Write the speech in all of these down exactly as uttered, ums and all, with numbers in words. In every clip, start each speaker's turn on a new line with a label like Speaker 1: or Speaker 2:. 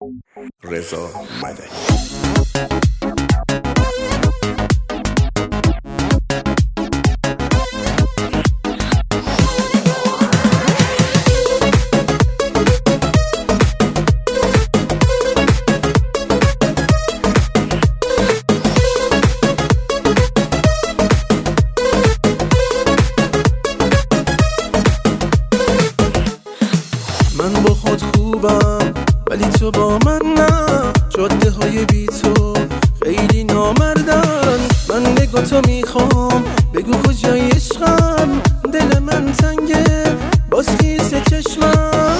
Speaker 1: رضا مدنی.
Speaker 2: من با خود خوبم ولی تو با من نه، جاده های بی تو خیلی نامردن. من نگاه تو میخوام بگو کجای عشقم، دل من تنگه باز خیس چشمم،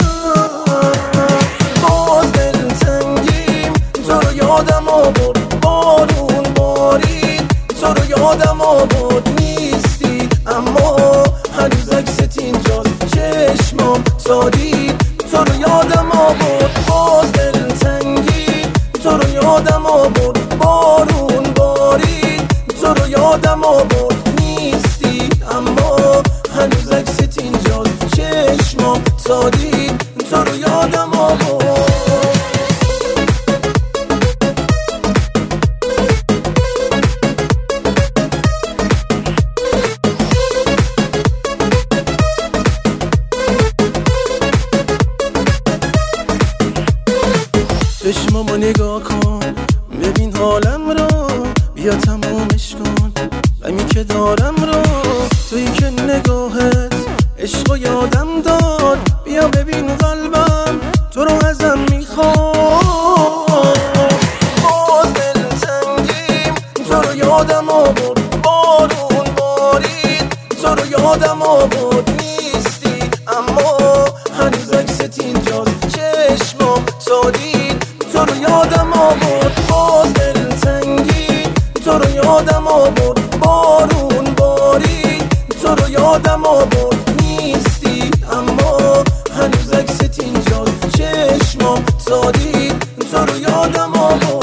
Speaker 2: باز دل تنگیم تو رو یادم آورد، بارون بارید تو رو یادم آورد، نیستی اما هنوز عکست اینجاست، چشمام تا دید تو رو یادم آورد، باز دل تنگی تو رو یادم آورد، بارون بارید تو رو یادم آورد، نیستی اما هنوز عکست اینجاست، چشمام تا دید تو رو یادم آورد. چشمامو نگاه کن ببین حالم رو، بیا تمومش کن غمی که دارم رو، تویی که نگاهت عشقو یادم داد، بیا ببین قلبم تو رو ازم میخواد، باز دل تنگیم تو رو یادم آورد، بارون بارید تو رو یادم آورد، نیستی اما هنوز عکست اینجاست، چشمام تا دید تو رو یادم آورد، باز دل تنگی تو رو یادم آورد، بارون بارید تو رو یادم آورد، نیستی اما هنوز عکست اینجاست، چشمام تا دید تو رو یادم آورد.